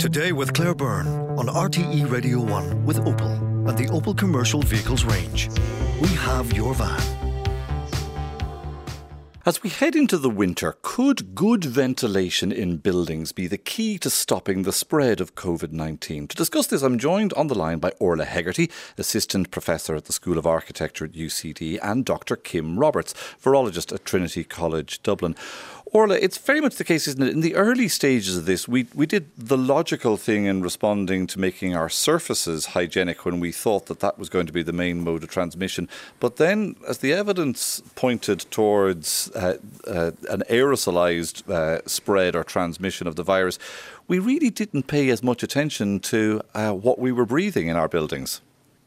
Today with Claire Byrne on RTE Radio 1 with Opel and the Opel Commercial Vehicles range. We have your van. As we head into the winter, could good ventilation in buildings be the key to stopping the spread of COVID-19? To discuss this, I'm joined on the line by Orla Hegarty, Assistant Professor at the School of Architecture at UCD, and Dr. Kim Roberts, Virologist at Trinity College Dublin. Orla, it's very much the case, isn't it? In the early stages of this, we did the logical thing in responding to making our surfaces hygienic when we thought that that was going to be the main mode of transmission. But then, as the evidence pointed towards an aerosolized spread or transmission of the virus, we really didn't pay as much attention to what we were breathing in our buildings.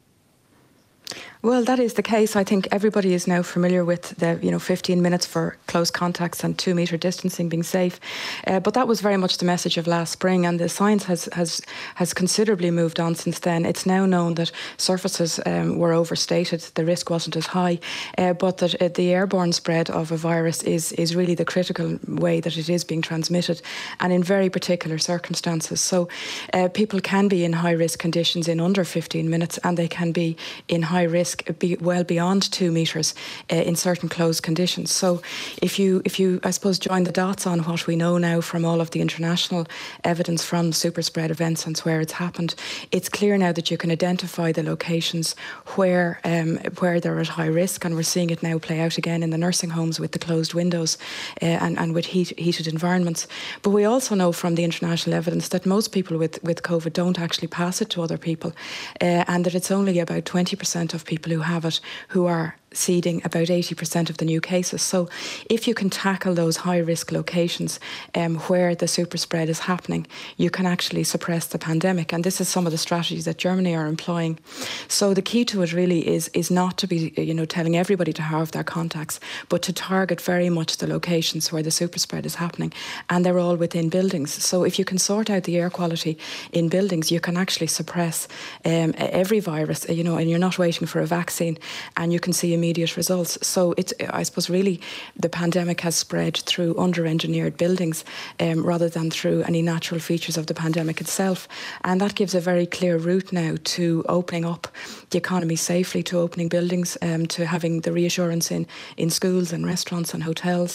Well, that is the case. I think everybody is now familiar with the 15 minutes for close contacts and 2 metre distancing being safe. But that was very much the message of last spring, and the science has considerably moved on since then. It's now known that surfaces were overstated, the risk wasn't as high, but that the airborne spread of a virus is really the critical way that it is being transmitted, and in very particular circumstances. So people can be in high risk conditions in under 15 minutes, and they can be in high risk well beyond 2 metres in certain closed conditions. So if you I suppose join the dots on what we know now from all of the international evidence from super spread events and where it's happened, it's clear now that you can identify the locations where they're at high risk, and we're seeing it now play out again in the nursing homes with the closed windows and with heated environments. But we also know from the international evidence that most people with COVID don't actually pass it to other people, and that it's only about 20% of people who have it who are seeding about 80% of the new cases. So if you can tackle those high-risk locations where the super spread is happening, you can actually suppress the pandemic. And this is some of the strategies that Germany are employing. So the key to it really is not to be telling everybody to halve their contacts, but to target very much the locations where the super spread is happening. And they're all within buildings. So if you can sort out the air quality in buildings, you can actually suppress every virus, and you're not waiting for a vaccine, and you can see immediate results. So I suppose really the pandemic has spread through under-engineered buildings rather than through any natural features of the pandemic itself. And that gives a very clear route now to opening up the economy safely, to opening buildings, to having the reassurance in schools and restaurants and hotels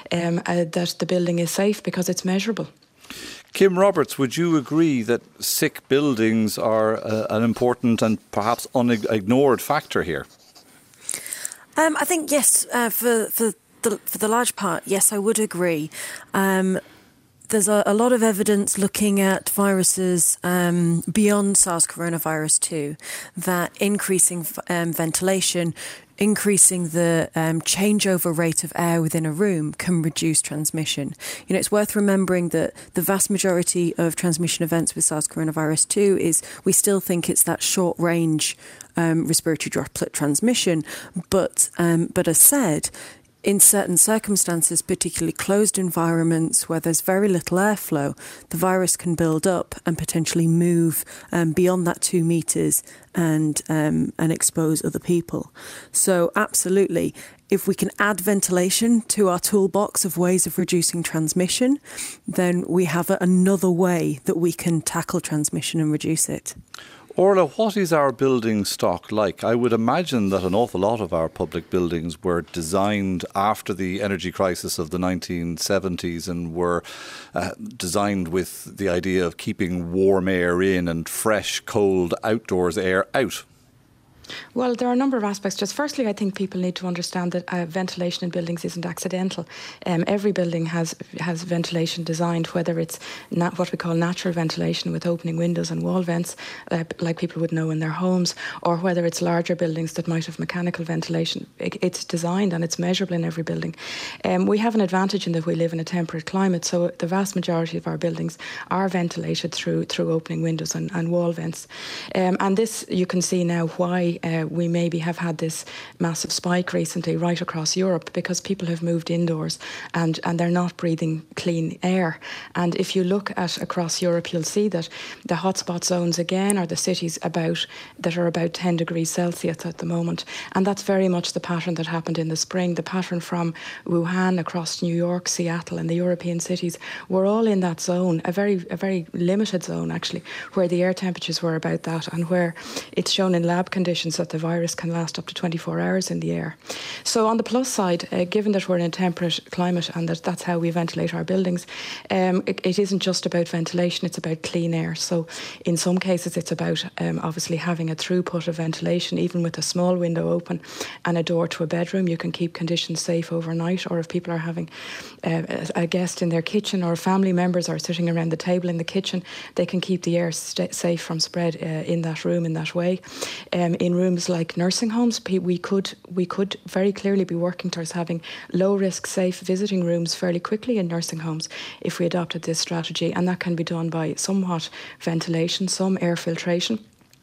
that the building is safe because it's measurable. Kim Roberts, would you agree that sick buildings are an important and perhaps unignored factor here? I think yes, for the large part, yes, I would agree. There's a lot of evidence looking at viruses beyond SARS coronavirus 2, that increasing ventilation, increasing the changeover rate of air within a room can reduce transmission. It's worth remembering that the vast majority of transmission events with SARS coronavirus 2 is we still think it's that short range respiratory droplet transmission. But as said, in certain circumstances, particularly closed environments where there's very little airflow, the virus can build up and potentially move beyond that 2 metres and expose other people. So absolutely, if we can add ventilation to our toolbox of ways of reducing transmission, then we have another way that we can tackle transmission and reduce it. Orla, what is our building stock like? I would imagine that an awful lot of our public buildings were designed after the energy crisis of the 1970s and were designed with the idea of keeping warm air in and fresh, cold outdoors air out. Well, there are a number of aspects. Just firstly, I think people need to understand that ventilation in buildings isn't accidental. Every building has ventilation designed, whether it's what we call natural ventilation with opening windows and wall vents, like people would know in their homes, or whether it's larger buildings that might have mechanical ventilation. It's designed and it's measurable in every building. We have an advantage in that we live in a temperate climate, so the vast majority of our buildings are ventilated through opening windows and wall vents. And this, you can see now why why we maybe have had this massive spike recently right across Europe, because people have moved indoors and they're not breathing clean air. And if you look at across Europe, you'll see that the hotspot zones again are the cities that are about 10 degrees Celsius at the moment. And that's very much the pattern that happened in the spring. The pattern from Wuhan across New York, Seattle and the European cities were all in that zone, a very limited zone actually, where the air temperatures were about that, and where it's shown in lab conditions that the virus can last up to 24 hours in the air. So on the plus side, given that we're in a temperate climate and that's how we ventilate our buildings, it isn't just about ventilation, it's about clean air. So in some cases it's about obviously having a throughput of ventilation, even with a small window open and a door to a bedroom. You can keep conditions safe overnight, or if people are having a guest in their kitchen or family members are sitting around the table in the kitchen, they can keep the air safe from spread in that room in that way. In rooms like nursing homes, we could very clearly be working towards having low-risk, safe visiting rooms fairly quickly in nursing homes if we adopted this strategy, and that can be done by somewhat ventilation, some air filtration.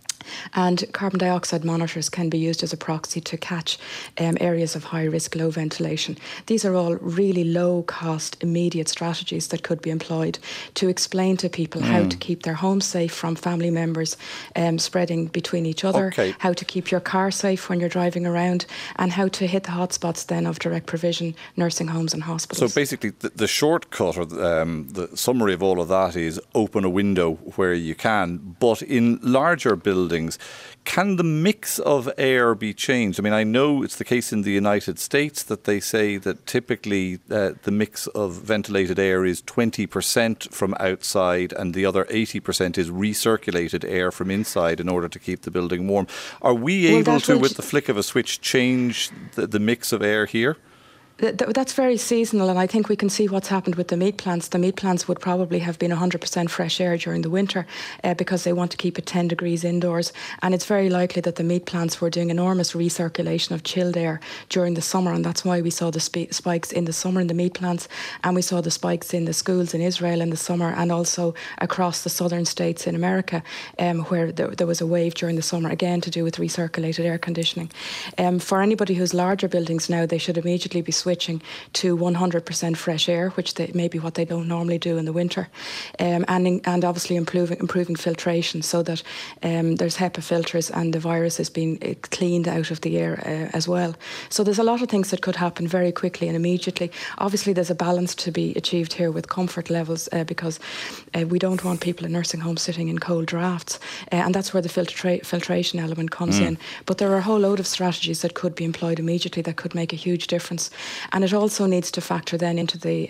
And carbon dioxide monitors can be used as a proxy to catch areas of high risk, low ventilation. These are all really low cost, immediate strategies that could be employed to explain to people how to keep their homes safe from family members spreading between each other, how to keep your car safe when you're driving around, and how to hit the hotspots then of direct provision, nursing homes and hospitals. So basically the shortcut, or the summary of all of that, is open a window where you can, but in larger buildings, can the mix of air be changed? I mean, I know it's the case in the United States that they say that typically the mix of ventilated air is 20% from outside and the other 80% is recirculated air from inside in order to keep the building warm. Are we able to, with the flick of a switch, change the mix of air here? That's very seasonal, and I think we can see what's happened with the meat plants. The meat plants would probably have been 100% fresh air during the winter because they want to keep it 10 degrees indoors, and it's very likely that the meat plants were doing enormous recirculation of chilled air during the summer, and that's why we saw the spikes in the summer in the meat plants, and we saw the spikes in the schools in Israel in the summer, and also across the southern states in America where there was a wave during the summer, again to do with recirculated air conditioning. For anybody who's larger buildings now, they should immediately be switching to 100% fresh air, which may be what they don't normally do in the winter, and obviously improving filtration so that there's HEPA filters and the virus is being cleaned out of the air as well. So there's a lot of things that could happen very quickly and immediately. Obviously there's a balance to be achieved here with comfort levels because we don't want people in nursing homes sitting in cold drafts, and that's where the filtration element comes in. But there are a whole load of strategies that could be employed immediately that could make a huge difference. And it also needs to factor then into the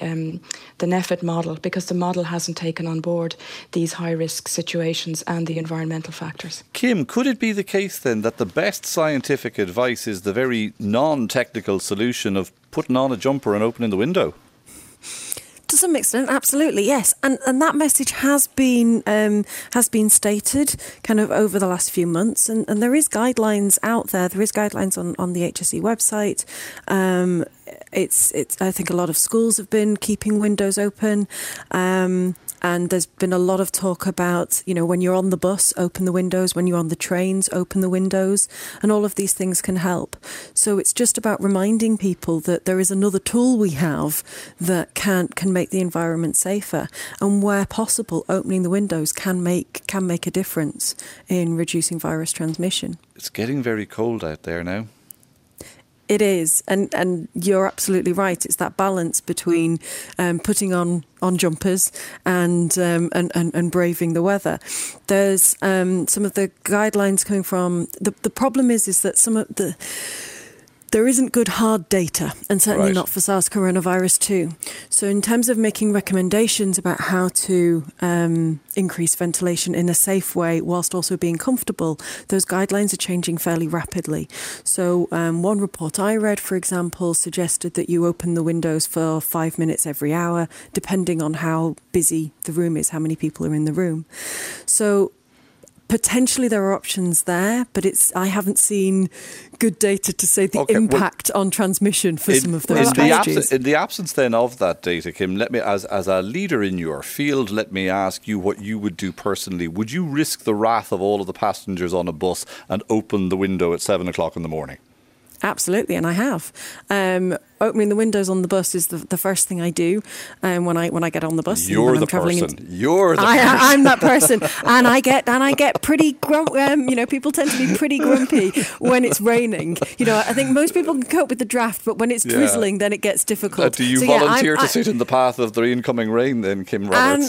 NEFIT model, because the model hasn't taken on board these high-risk situations and the environmental factors. Kim, could it be the case then that the best scientific advice is the very non-technical solution of putting on a jumper and opening the window? To some extent, absolutely, yes, and that message has been stated kind of over the last few months, and there is guidelines out there. There is guidelines on the HSE website. I think a lot of schools have been keeping windows open. And there's been a lot of talk about, when you're on the bus, open the windows. When you're on the trains, open the windows. And all of these things can help. So it's just about reminding people that there is another tool we have that can make the environment safer. And where possible, opening the windows can make a difference in reducing virus transmission. It's getting very cold out there now. It is, and you're absolutely right. It's that balance between putting on jumpers and braving the weather. There's some of the guidelines coming from the problem is that there isn't good hard data, and certainly not for SARS coronavirus 2. So in terms of making recommendations about how to increase ventilation in a safe way whilst also being comfortable, those guidelines are changing fairly rapidly. So one report I read, for example, suggested that you open the windows for 5 minutes every hour, depending on how busy the room is, how many people are in the room. So Potentially there are options there, but I haven't seen good data to say the impact on transmission for some of those strategies. In the absence then of that data, Kim, let me, as a leader in your field, let me ask you what you would do personally. Would you risk the wrath of all of the passengers on a bus and open the window at 7 o'clock in the morning? Absolutely, and I have. Opening the windows on the bus is the first thing I do when I get on the bus. You're the person. You're the person. I'm that person, and I get pretty grumpy. People tend to be pretty grumpy when it's raining. I think most people can cope with the draft, but when it's drizzling, then it gets difficult. Do you volunteer to sit in the path of the incoming rain, then, Kim Roberts?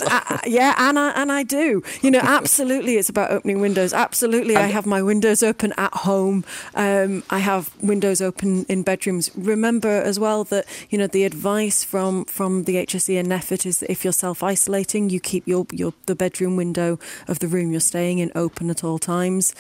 And I do. Absolutely, it's about opening windows. Absolutely, I have my windows open at home. I have windows open in bedrooms. Remember as well that the advice from the HSE and NPHET is that if you're self-isolating, you keep the bedroom window of the room you're staying in open at all times.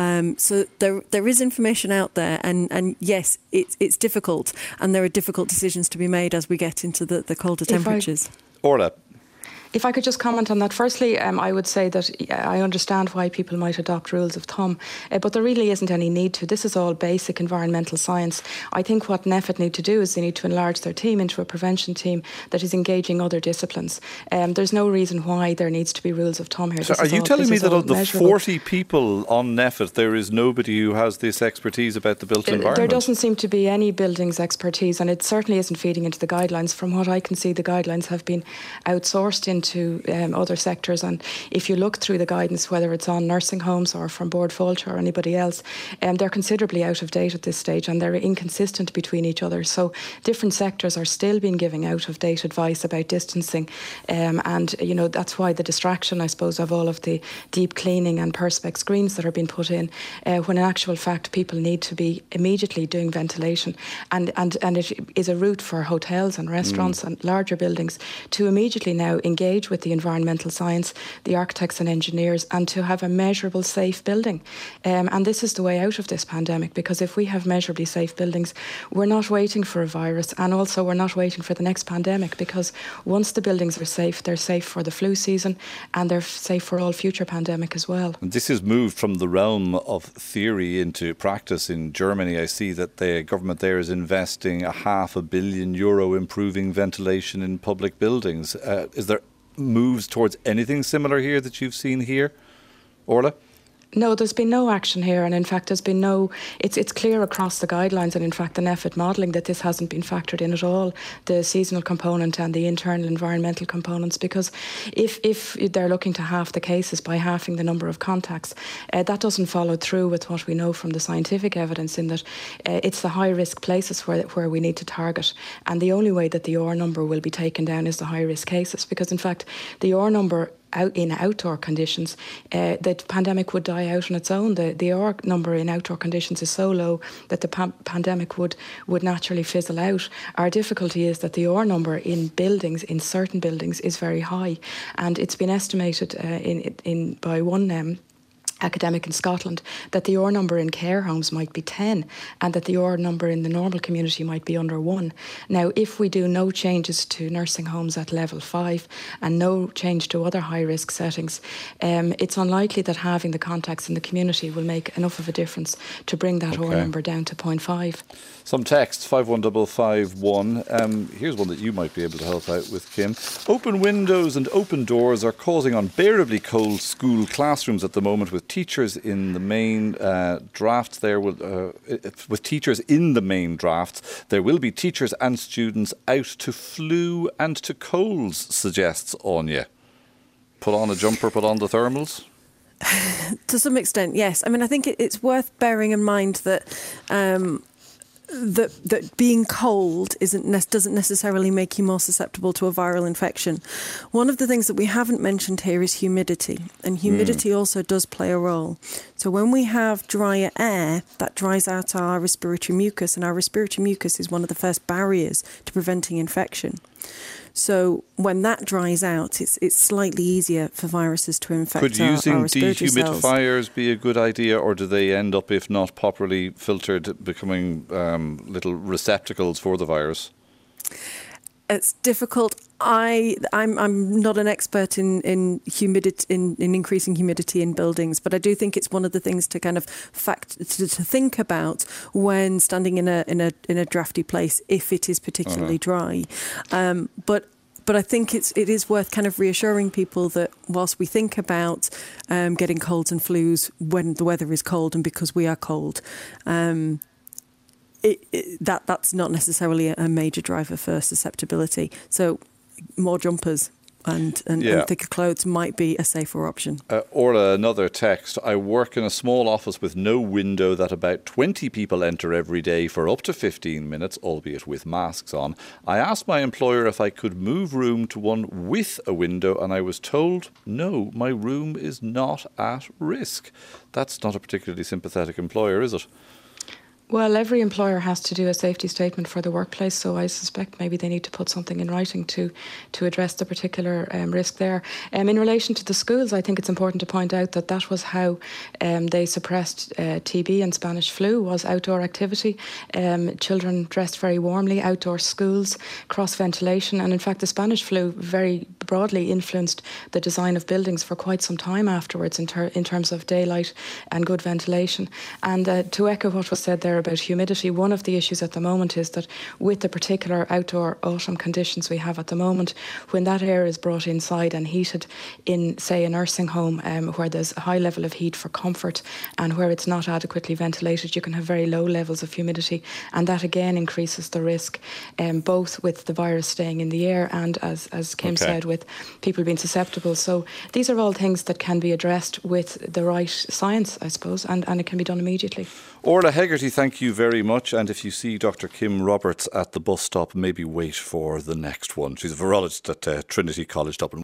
So there is information out there, and yes, it's difficult, and there are difficult decisions to be made as we get into the colder temperatures. Orla. If I could just comment on that. Firstly, I would say that I understand why people might adopt rules of thumb, but there really isn't any need to. This is all basic environmental science. I think what NPHET need to do is they need to enlarge their team into a prevention team that is engaging other disciplines. There's no reason why there needs to be rules of thumb here. So are you telling me that of the 40 people on NPHET, there is nobody who has this expertise about the built environment? There doesn't seem to be any buildings expertise, and it certainly isn't feeding into the guidelines. From what I can see, the guidelines have been outsourced into other sectors, and if you look through the guidance, whether it's on nursing homes or from Bord Fáilte or anybody else, they're considerably out of date at this stage, and they're inconsistent between each other. So different sectors are still being giving out of date advice about distancing, and that's why the distraction, I suppose, of all of the deep cleaning and perspex screens that are being put in, when in actual fact people need to be immediately doing ventilation, and it is a route for hotels and restaurants and larger buildings to immediately now engage with the environmental science, the architects and engineers, and to have a measurable safe building. And this is the way out of this pandemic, because if we have measurably safe buildings, we're not waiting for a virus, and also we're not waiting for the next pandemic, because once the buildings are safe, they're safe for the flu season, and they're safe for all future pandemic as well. And this has moved from the realm of theory into practice. In Germany, I see that the government there is investing €500 million improving ventilation in public buildings. Is there moves towards anything similar here that you've seen here, Orla? No, there's been no action here, and in fact there's been no, it's clear across the guidelines, and in fact the NPHET modelling, that this hasn't been factored in at all, the seasonal component and the internal environmental components, because if they're looking to halve the cases by halving the number of contacts, that doesn't follow through with what we know from the scientific evidence, in that it's the high risk places where we need to target, and the only way that the R number will be taken down is the high risk cases, because in fact the R number in outdoor conditions, the pandemic would die out on its own. The R number in outdoor conditions is so low that the pandemic would naturally fizzle out. Our difficulty is that the R number in buildings, in certain buildings, is very high, and it's been estimated by one academic in Scotland that the R number in care homes might be 10, and that the R number in the normal community might be under 1. Now, if we do no changes to nursing homes at level 5 and no change to other high-risk settings, it's unlikely that having the contacts in the community will make enough of a difference to bring that R number down to 0.5. Some text, 51551. Here's one that you might be able to help out with, Kim. Open windows and open doors are causing unbearably cold school classrooms at the moment, with teachers in the main drafts. With teachers in the main drafts, there will be teachers and students out to flu and to colds, suggests Anya. Put on a jumper, put on the thermals. To some extent, yes. I mean, I think it's worth bearing in mind that that being cold doesn't necessarily make you more susceptible to a viral infection. One of the things that we haven't mentioned here is humidity, and humidity also does play a role. So when we have drier air, that dries out our respiratory mucus, and our respiratory mucus is one of the first barriers to preventing infection. So when that dries out, it's slightly easier for viruses to infect Could our using respiratory cells. dehumidifiers be a good idea, or do they end up, if not properly filtered, becoming little receptacles for the virus? It's difficult. I'm not an expert in humidity, in increasing humidity in buildings, but I do think it's one of the things to kind of to think about when standing in a drafty place if it is particularly dry. But I think it is worth kind of reassuring people that whilst we think about getting colds and flus when the weather is cold and because we are cold, that's not necessarily a major driver for susceptibility. So more jumpers and thicker clothes might be a safer option. Orla, another text. I work in a small office with no window that about 20 people enter every day for up to 15 minutes, albeit with masks on. I asked my employer if I could move room to one with a window, and I was told, no, my room is not at risk. That's not a particularly sympathetic employer, is it? Well, every employer has to do a safety statement for the workplace, so I suspect maybe they need to put something in writing to address the particular risk there. In relation to the schools, I think it's important to point out that was how they suppressed TB and Spanish flu, was outdoor activity, children dressed very warmly, outdoor schools, cross-ventilation, and in fact the Spanish flu very broadly influenced the design of buildings for quite some time afterwards in terms of daylight and good ventilation. And to echo what was said there about humidity, one of the issues at the moment is that with the particular outdoor autumn conditions we have at the moment, when that air is brought inside and heated in, say, a nursing home where there's a high level of heat for comfort and where it's not adequately ventilated, you can have very low levels of humidity, and that again increases the risk, both with the virus staying in the air and, as Kim said, with people being susceptible. So these are all things that can be addressed with the right science, I suppose, and it can be done immediately. Orla Hegarty, thank you very much. And if you see Dr. Kim Roberts at the bus stop, maybe wait for the next one. She's a virologist at Trinity College Dublin.